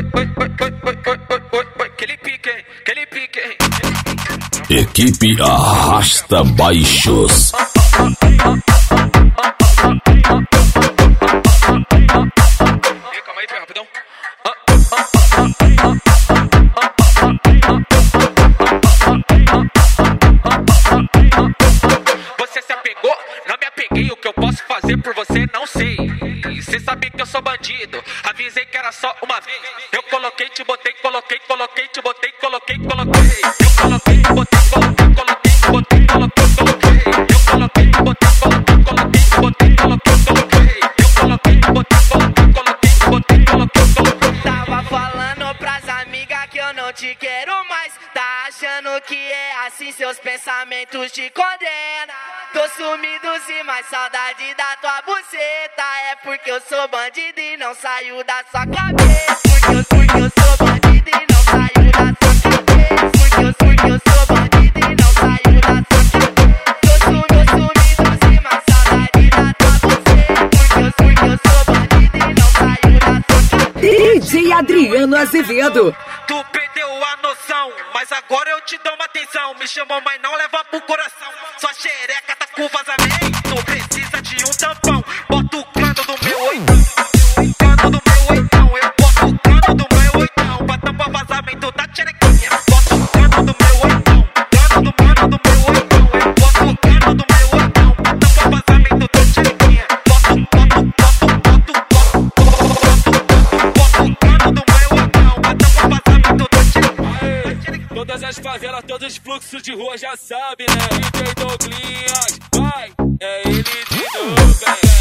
Aquele pique, hein? Equipe Arrasta Baixos. Calma aí, rapidão. Você se apegou? Não me apeguei. O que eu posso fazer por você não sei. Cê sabe que eu sou bandido. Avisei que era só uma vez. Eu coloquei, te botei, coloquei, te botei, coloquei. Eu coloquei, te botei, coloquei, te botei, coloquei. Eu coloquei, te botei, coloquei, te botei, coloquei. Eu coloquei, te botei, coloquei, te botei, coloquei. Tava falando pras amigas que eu não te quero mais. Tá achando que é assim, seus pensamentos te condenam. Tô sumido sim, mas saudade da tua buceta. É porque eu sou bandido e não saio da sua cabeça. Porque eu sou bandido e não saio da sua cabeça. Porque eu sou bandido e não saio da sua cabeça. Tô sumido sim, mas saudade da tua buceta. Porque eu sou bandido e não saio da sua cabeça. DJ Adriano Azevedo. Tu perdeu a noção, mas agora eu te dou uma atenção. Me chamou, mas não leva pro coração. Sua xereca tá com vazamento, precisa de um tampão. Bota o cano do meu oitão, cano do meu oitão. Eu boto o cano do meu oitão pra tampar vazamento da xerequinha. Bota o cano do meu oitão, cano do meu oitão. Eu boto o cano do meu oitão pra tampar vazamento da xerequinha. Bota o cano do meu oitão pra tampar vazamento da xerequinha. Todas as favelas, todos os fluxos de rua já sabem, né? DJ Douglinhas, vai, é ele de novo, velho.